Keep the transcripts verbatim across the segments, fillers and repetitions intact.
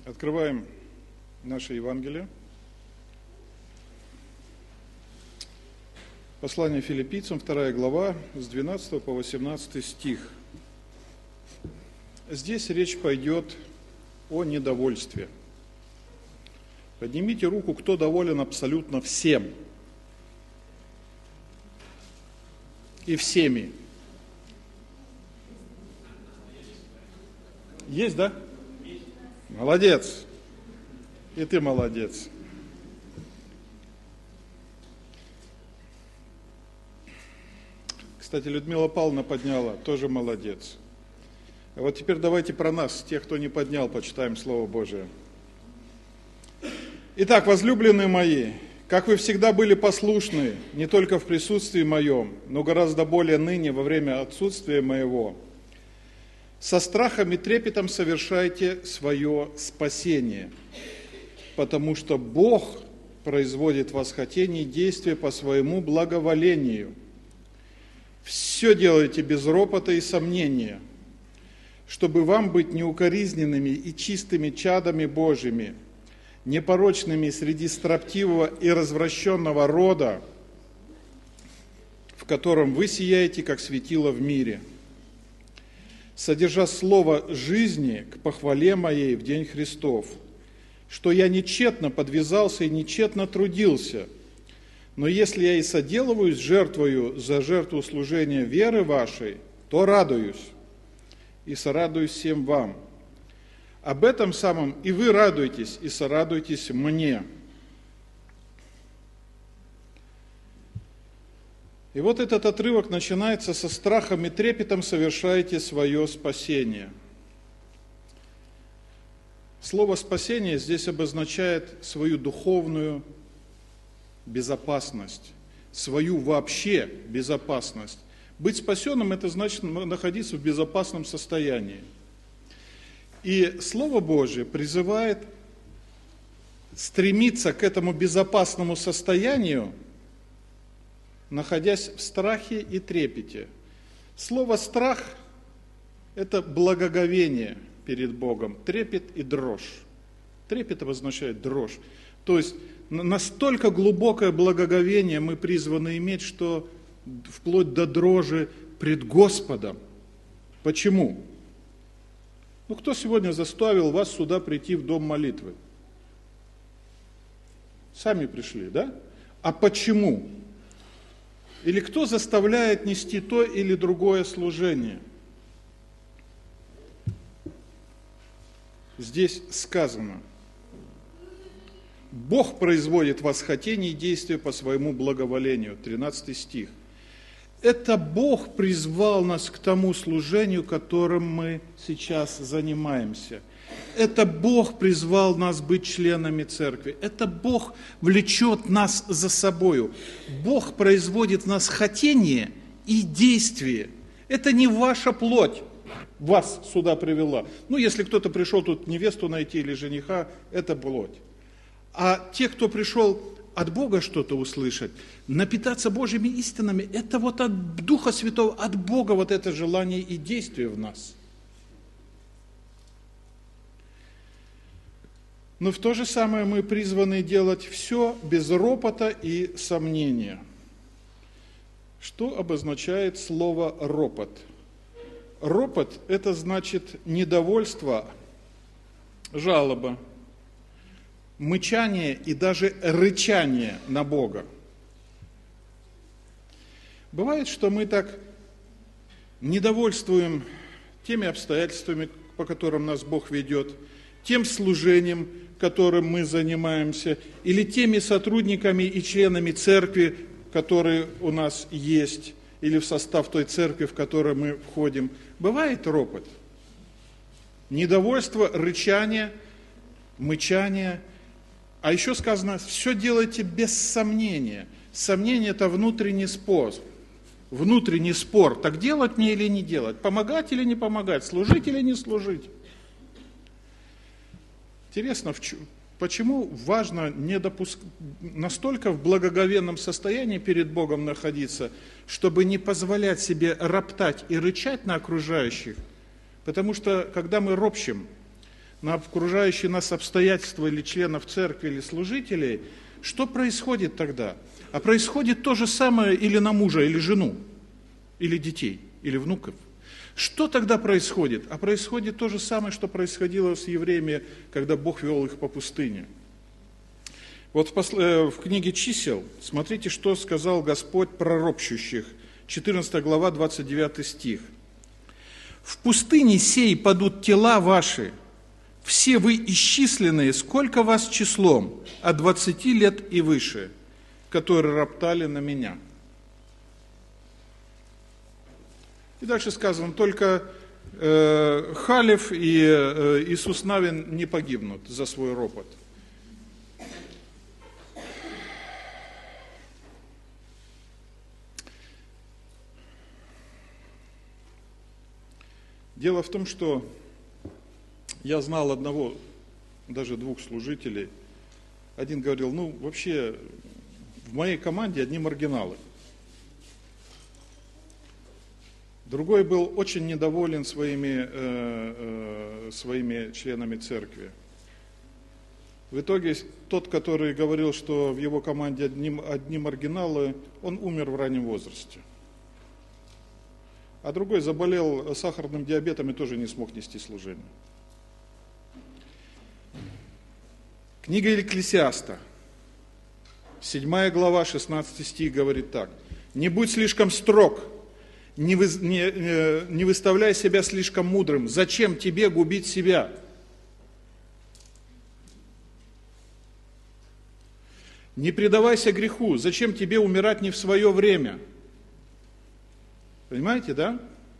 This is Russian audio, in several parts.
Открываем наше Евангелие. Послание Филиппийцам, вторая глава, с двенадцатого по восемнадцатый стих. Здесь речь пойдет о недовольстве. Поднимите руку, кто доволен абсолютно всем. И всеми. Есть, да? Молодец. И ты молодец. Кстати, Людмила Павловна подняла, тоже молодец. А вот теперь давайте про нас, тех, кто не поднял, почитаем Слово Божие. Итак, возлюбленные мои, как вы всегда были послушны, не только в присутствии моем, но гораздо более ныне во время отсутствия моего, со страхом и трепетом совершайте свое спасение, потому что Бог производит в вас хотение и действия по своему благоволению. Все делайте без ропота и сомнения, чтобы вам быть неукоризненными и чистыми чадами Божьими, непорочными среди строптивого и развращенного рода, в котором вы сияете, как светило в мире, содержа слово жизни к похвале моей в день Христов, что я нечетно подвязался и нечетно трудился, но если я и соделываюсь жертвою за жертву служения веры вашей, то радуюсь и сорадуюсь всем вам. Об этом самом и вы радуйтесь, и сорадуйтесь мне. И вот этот отрывок начинается со страхом и трепетом совершаете свое спасение. Слово «спасение» здесь обозначает свою духовную безопасность, свою вообще безопасность. Быть спасенным – это значит находиться в безопасном состоянии. И Слово Божие призывает стремиться к этому безопасному состоянию, находясь в страхе и трепете. Слово «страх» – это благоговение перед Богом, трепет и дрожь. Трепет обозначает дрожь. То есть настолько глубокое благоговение мы призваны иметь, что вплоть до дрожи пред Господом. Почему? Ну, кто сегодня заставил вас сюда прийти в дом молитвы? Сами пришли, да? А почему? Или кто заставляет нести то или другое служение? Здесь сказано: Бог производит в вас хотение и действия по своему благоволению. тринадцатый стих. Это Бог призвал нас к тому служению, которым мы сейчас занимаемся. Это Бог призвал нас быть членами церкви. Это Бог влечет нас за собою. Бог производит в нас хотение и действие. Это не ваша плоть вас сюда привела. Ну, если кто-то пришел тут невесту найти или жениха, это плоть. А те, кто пришел от Бога что-то услышать, напитаться Божьими истинами, это вот от Духа Святого, от Бога вот это желание и действие в нас. Но в то же самое мы призваны делать все без ропота и сомнения. Что обозначает слово «ропот»? Ропот – это значит недовольство, жалоба, мычание и даже рычание на Бога. Бывает, что мы так недовольствуем теми обстоятельствами, по которым нас Бог ведет, тем служением, которым мы занимаемся, или теми сотрудниками и членами церкви, которые у нас есть, или в состав той церкви, в которой мы входим. Бывает ропот, недовольство, рычание, мычание. А еще сказано, все делайте без сомнения. Сомнение – это внутренний спор. Внутренний спор, так делать мне или не делать, помогать или не помогать, служить или не служить. Интересно, почему важно не допуск... настолько в благоговейном состоянии перед Богом находиться, чтобы не позволять себе роптать и рычать на окружающих. Потому что, когда мы ропщим, на окружающие нас обстоятельства или членов церкви, или служителей, что происходит тогда? А происходит то же самое или на мужа, или жену, или детей, или внуков. Что тогда происходит? А происходит то же самое, что происходило с евреями, когда Бог вел их по пустыне. Вот в, посл... в книге «Чисел» смотрите, что сказал Господь про ропщущих. четырнадцатая глава, двадцать девятый стих. «В пустыне сей падут тела ваши, все вы исчисленные, сколько вас числом, от двадцати лет и выше, которые роптали на меня». И дальше сказано, только э, Халев и э, Иисус Навин не погибнут за свой ропот. Дело в том, что я знал одного, даже двух служителей. Один говорил, ну вообще в моей команде одни маргиналы. Другой был очень недоволен своими, э, э, своими членами церкви. В итоге тот, который говорил, что в его команде одни, одни маргиналы, он умер в раннем возрасте. А другой заболел сахарным диабетом и тоже не смог нести служение. Книга Екклесиаста, седьмая глава, шестнадцатый стих говорит так. «Не будь слишком строг, не, вы, не, не выставляй себя слишком мудрым. Зачем тебе губить себя? Не предавайся греху. Зачем тебе умирать не в свое время?» Понимаете, да?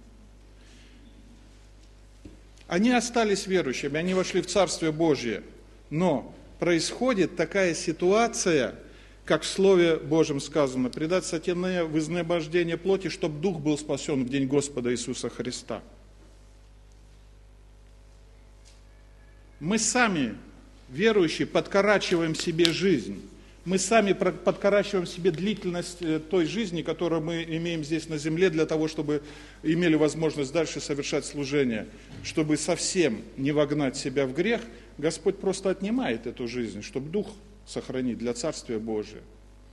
Они остались верующими, они вошли в Царствие Божие. Но происходит такая ситуация, как в Слове Божьем сказано, предать сатане в изнемождение плоти, чтобы дух был спасен в день Господа Иисуса Христа. Мы сами, верующие, подкорачиваем себе жизнь. Мы сами подкорачиваем себе длительность той жизни, которую мы имеем здесь на земле, для того, чтобы имели возможность дальше совершать служение. Чтобы совсем не вогнать себя в грех, Господь просто отнимает эту жизнь, чтобы дух сохранить для Царствия Божия.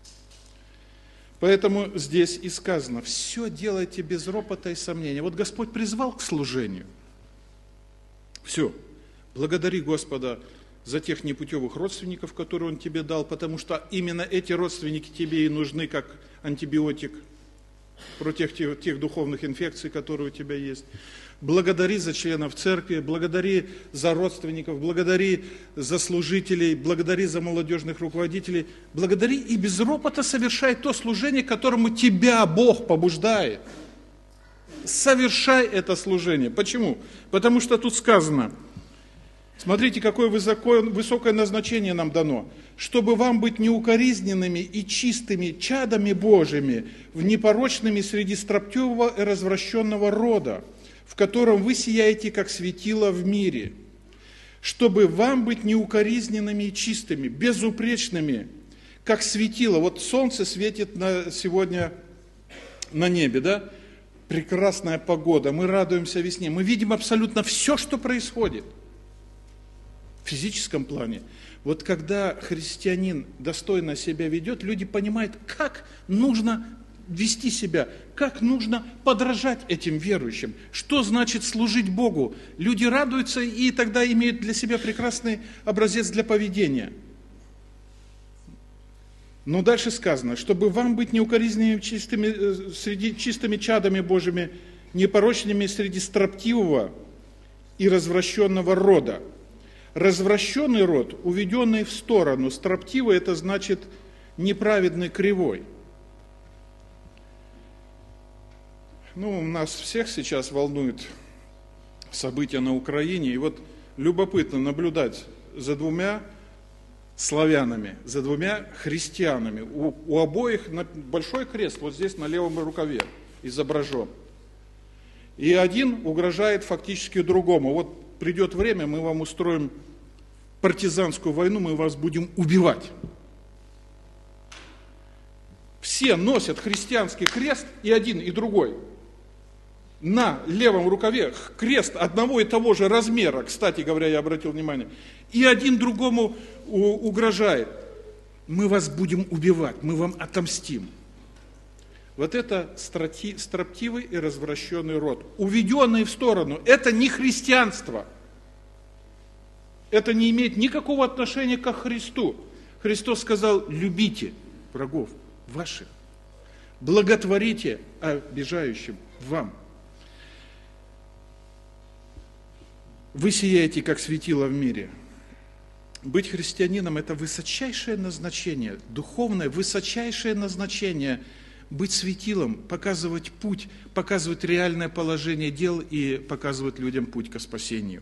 Поэтому здесь и сказано, все делайте без ропота и сомнения. Вот Господь призвал к служению. Все. Благодари Господа за тех непутевых родственников, которые Он тебе дал, потому что именно эти родственники тебе и нужны как антибиотик против тех, тех духовных инфекций, которые у тебя есть. Благодари за членов церкви, благодари за родственников, благодари за служителей, благодари за молодежных руководителей, благодари и без ропота совершай то служение, к которому тебя Бог побуждает. Совершай это служение. Почему? Потому что тут сказано, смотрите, какое высокое назначение нам дано. Чтобы вам быть неукоризненными и чистыми чадами Божьими, в непорочными среди строптивого и развращенного рода, в котором вы сияете, как светило в мире. Чтобы вам быть неукоризненными и чистыми, безупречными, как светило. Вот солнце светит на, сегодня на небе, да? Прекрасная погода, мы радуемся весне. Мы видим абсолютно все, что происходит. В физическом плане. Вот когда христианин достойно себя ведет, люди понимают, как нужно вести себя, как нужно подражать этим верующим, что значит служить Богу. Люди радуются и тогда имеют для себя прекрасный образец для поведения. Но дальше сказано, чтобы вам быть неукоризненными чистыми, среди чистыми чадами Божьими, непорочными среди строптивого и развращенного рода. Развращенный род, уведенный в сторону, строптивый, это значит неправедный, кривой. Ну, нас всех сейчас волнуют события на Украине, и вот любопытно наблюдать за двумя славянами, за двумя христианами. У, у обоих большой крест вот здесь на левом рукаве изображен. И один угрожает фактически другому. Вот придет время, мы вам устроим партизанскую войну, мы вас будем убивать. Все носят христианский крест, и один, и другой. на левом рукаве крест одного и того же размера, кстати говоря, я обратил внимание, и один другому угрожает. Мы вас будем убивать, мы вам отомстим. Вот это строптивый и развращенный род, уведенный в сторону. Это не христианство. Это не имеет никакого отношения к Христу. Христос сказал: любите врагов ваших, благотворите обижающим вам. Вы сияете, как светило в мире. Быть христианином – это высочайшее назначение, духовное высочайшее назначение. Быть светилом, показывать путь, показывать реальное положение дел и показывать людям путь к спасению.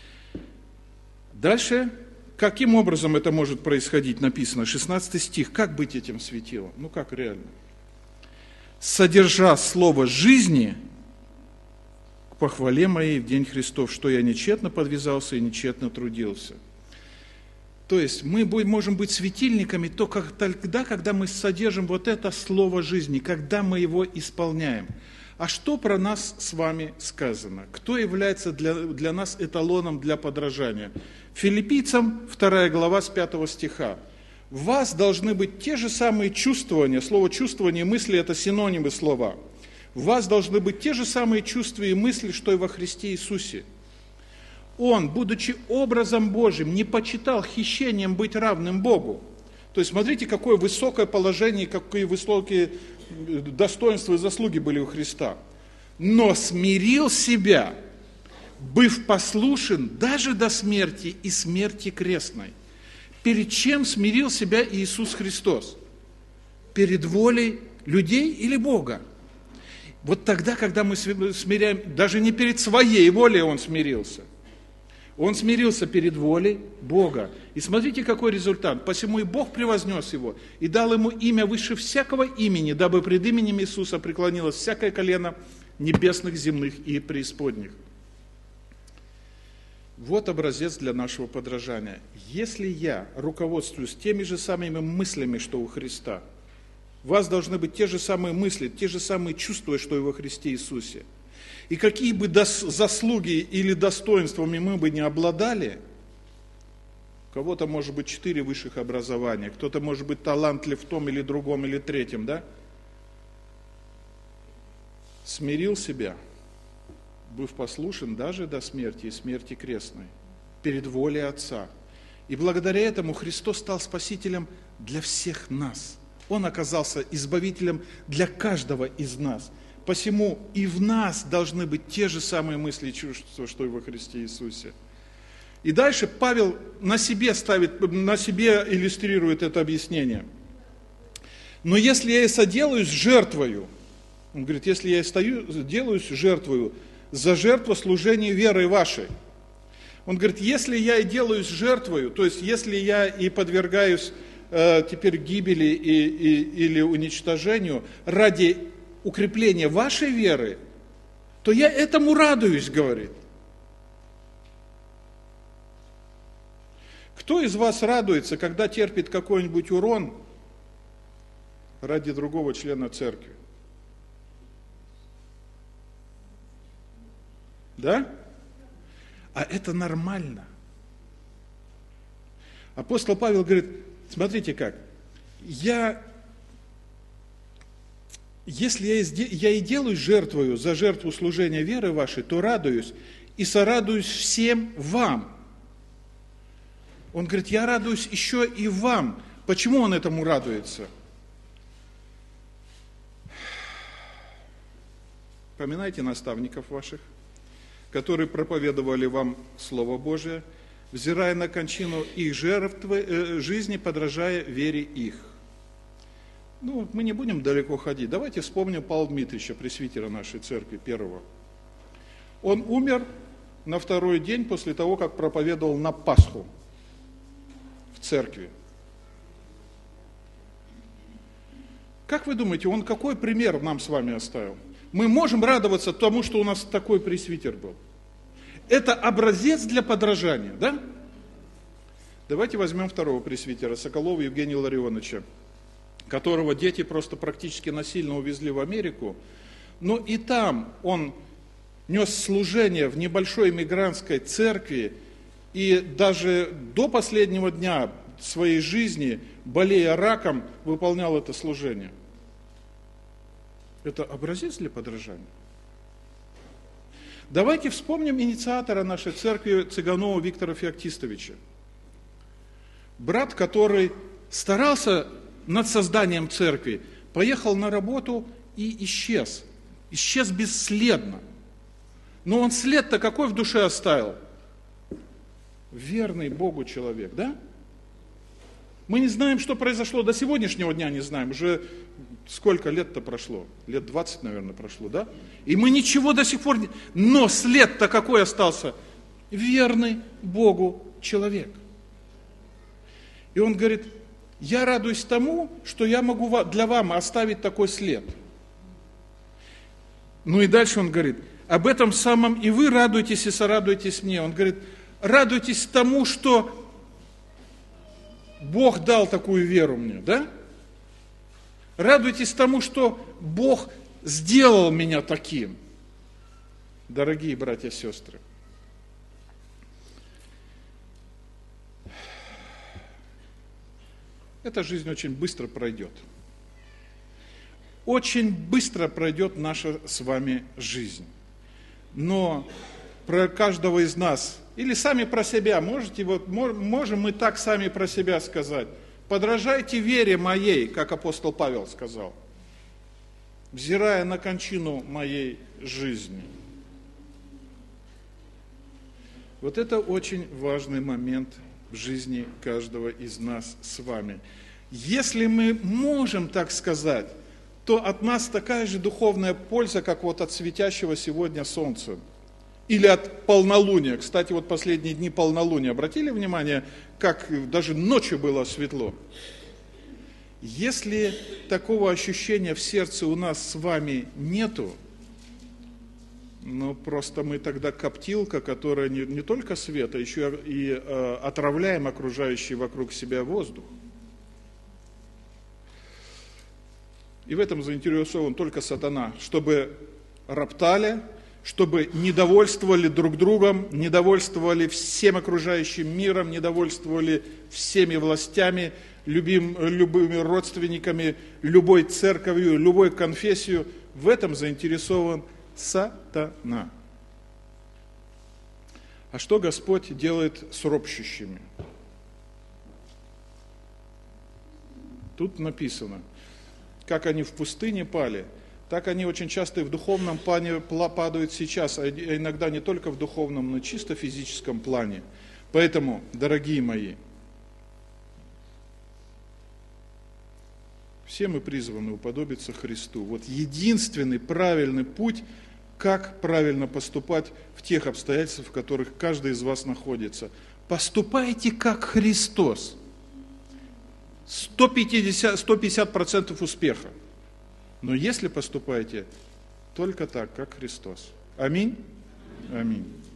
Дальше, каким образом это может происходить, написано, шестнадцатый стих. Как быть этим светилом? Ну как реально? Содержа слово жизни к похвале моей в день Христов, что я нечетно подвязался и нечетно трудился. То есть мы можем быть светильниками только тогда, когда мы содержим вот это слово жизни, когда мы его исполняем. А что про нас с вами сказано? Кто является для, для нас эталоном для подражания? Филиппийцам вторая глава с пятого стиха. В вас должны быть те же самые чувствования. Слово чувствование и мысли – это синонимы слова. В вас должны быть те же самые чувства и мысли, что и во Христе Иисусе. Он, будучи образом Божьим, не почитал хищением быть равным Богу. То есть смотрите, какое высокое положение, какие высокие достоинства и заслуги были у Христа. Но смирил себя, быв послушен даже до смерти и смерти крестной. Перед чем смирил себя Иисус Христос? Перед волей людей или Бога? Вот тогда, когда мы смиряем, даже не перед своей волей Он смирился. Он смирился перед волей Бога. И смотрите, какой результат. Посему и Бог превознес его, и дал ему имя выше всякого имени, дабы пред именем Иисуса преклонилось всякое колено небесных, земных и преисподних. Вот образец для нашего подражания. Если я руководствуюсь теми же самыми мыслями, что у Христа, у вас должны быть те же самые мысли, те же самые чувства, что и во Христе Иисусе. И какие бы заслуги или достоинствами мы бы не обладали, у кого-то может быть четыре высших образования, кто-то может быть талантлив в том или другом или третьем, да? Смирил себя, быв послушен даже до смерти и смерти крестной, перед волей Отца. И благодаря этому Христос стал спасителем для всех нас. Он оказался избавителем для каждого из нас. Посему и в нас должны быть те же самые мысли и чувства, что и во Христе Иисусе. И дальше Павел на себе ставит, на себе иллюстрирует это объяснение. Но если я и соделаюсь жертвою, он говорит, если я и стою, делаюсь жертвою за жертву служения верой вашей. Он говорит, если я и делаюсь жертвою, то есть если я и подвергаюсь э, теперь гибели и, и, или уничтожению ради укрепление вашей веры, то я этому радуюсь, говорит. Кто из вас радуется, когда терпит какой-нибудь урон ради другого члена церкви? Да? А это нормально. Апостол Павел говорит, смотрите как, я... Если я, я и делаю жертвою за жертву служения веры вашей, то радуюсь и сорадуюсь всем вам. Он говорит, я радуюсь еще и вам. Почему он этому радуется? Поминайте наставников ваших, которые проповедовали вам Слово Божие, взирая на кончину их жертвы, э, жизни, подражая вере их. Ну, мы не будем далеко ходить. Давайте вспомним Павла Дмитриевича, пресвитера нашей церкви, первого. Он умер на второй день после того, как проповедовал на Пасху в церкви. Как вы думаете, он какой пример нам с вами оставил? Мы можем радоваться тому, что у нас такой пресвитер был. Это образец для подражания, да? Давайте возьмем второго пресвитера, Соколова Евгения Ларионовича, которого дети просто практически насильно увезли в Америку. Но и там он нес служение в небольшой мигрантской церкви и даже до последнего дня своей жизни, болея раком, выполнял это служение. Это образец для подражания. Давайте вспомним инициатора нашей церкви Цыганова Виктора Феоктистовича. Брат, который старался над созданием церкви, поехал на работу и исчез. Исчез бесследно. Но он след-то какой в душе оставил? Верный Богу человек, да? Мы не знаем, что произошло, до сегодняшнего дня не знаем. Уже сколько лет-то прошло? Лет двадцать, наверное, прошло, да? И мы ничего до сих пор не... Но след-то какой остался? Верный Богу человек. И он говорит, я радуюсь тому, что я могу для вас оставить такой след. Ну и дальше он говорит, об этом самом и вы радуетесь и сорадуетесь мне. Он говорит, радуйтесь тому, что Бог дал такую веру мне, да? Радуйтесь тому, что Бог сделал меня таким. Дорогие братья и сестры, эта жизнь очень быстро пройдет. Очень быстро пройдет наша с вами жизнь. Но про каждого из нас, или сами про себя, можете, вот, можем мы так сами про себя сказать. Подражайте вере моей, как апостол Павел сказал, взирая на кончину моей жизни. Вот это очень важный момент в жизни каждого из нас с вами. Если мы можем так сказать, то от нас такая же духовная польза, как вот от светящего сегодня солнца. Или от полнолуния. Кстати, вот последние дни полнолуния. Обратили внимание, как даже ночью было светло? Если такого ощущения в сердце у нас с вами нету, ну просто мы тогда коптилка, которая не, не только свет, а еще и э, отравляем окружающий вокруг себя воздух. И в этом заинтересован только сатана, чтобы роптали, чтобы недовольствовали друг другом, недовольствовали всем окружающим миром, недовольствовали всеми властями, любим, любыми родственниками, любой церковью, любой конфессией. В этом заинтересован сатана. А что Господь делает с ропщущими? Тут написано, как они в пустыне пали, так они очень часто и в духовном плане падают сейчас, а иногда не только в духовном, но и чисто физическом плане. Поэтому, дорогие мои, все мы призваны уподобиться Христу. Вот единственный правильный путь, как правильно поступать в тех обстоятельствах, в которых каждый из вас находится. Поступайте как Христос. сто пятьдесят процентов успеха. Но если поступаете только так, как Христос. Аминь? Аминь.